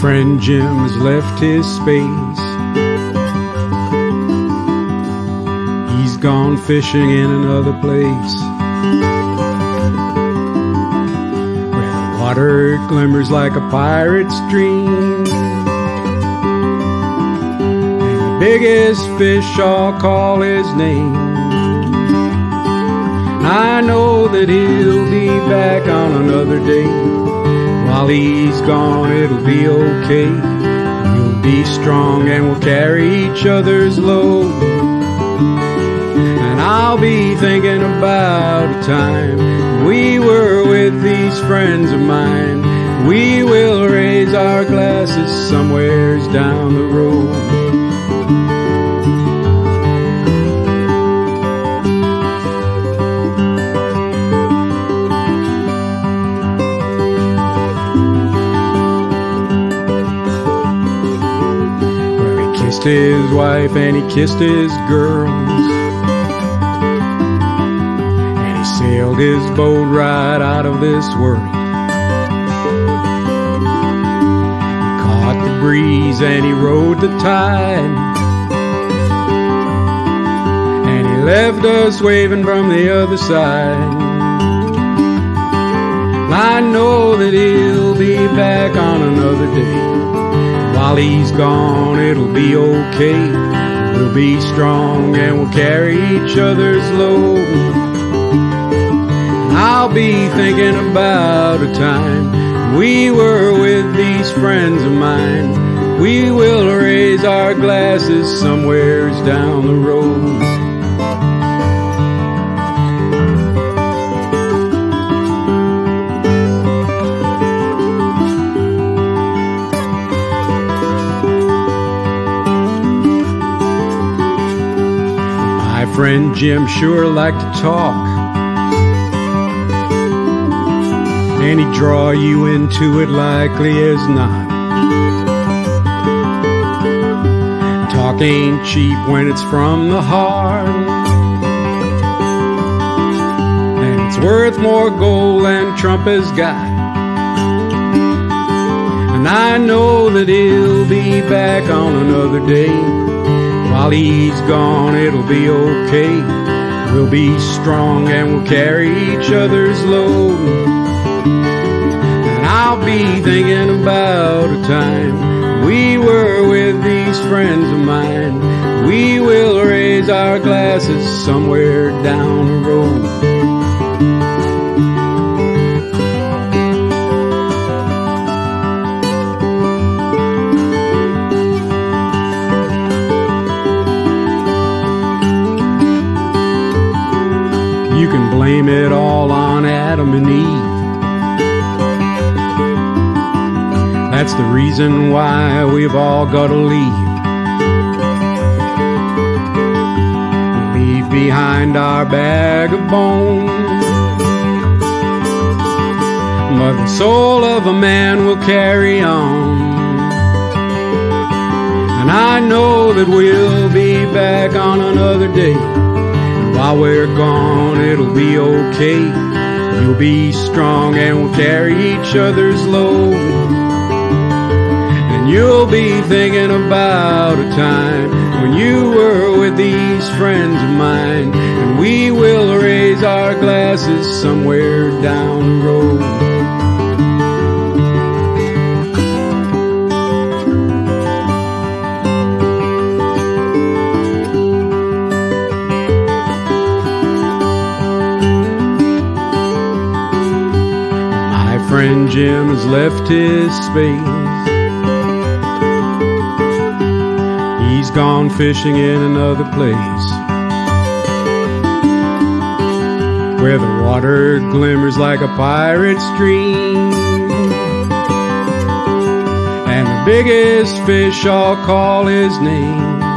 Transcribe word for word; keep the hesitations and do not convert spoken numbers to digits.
friend Jim has left his space. He's gone fishing in another place, where the water glimmers like a pirate's dream, and the biggest fish all call his name. I know that he'll be back on another day. While he's gone, it'll be okay. We'll be strong and we'll carry each other's load. And I'll be thinking about a time we were with these friends of mine. We will raise our glasses somewheres down the road. His wife and he kissed his girls, and he sailed his boat right out of this world. He caught the breeze and he rode the tide, and he left us waving from the other side. I know that he'll be back on another day. While he's gone, it'll be okay. We'll be strong and we'll carry each other's load. I'll be thinking about a time we were with these friends of mine. We will raise our glasses somewheres down the road. Friend Jim sure liked to talk, and he'd draw you into it likely as not. Talk ain't cheap when it's from the heart, and it's worth more gold than Trump has got. And I know that he'll be back on another day. While he's gone, it'll be okay. We'll be strong and we'll carry each other's load. And I'll be thinking about a time we were with these friends of mine. We will raise our glasses somewhere down the road. You can blame it all on Adam and Eve. That's the reason why we've all got to leave. Leave behind our bag of bones, but the soul of a man will carry on. And I know that we'll be back on another day. While we're gone, it'll be okay. You'll be strong and we'll carry each other's load. And you'll be thinking about a time when you were with these friends of mine. And we will raise our glasses somewhere down the road. Friend Jim has left his space. He's gone fishing in another place, where the water glimmers like a pirate's dream, and the biggest fish all call his name.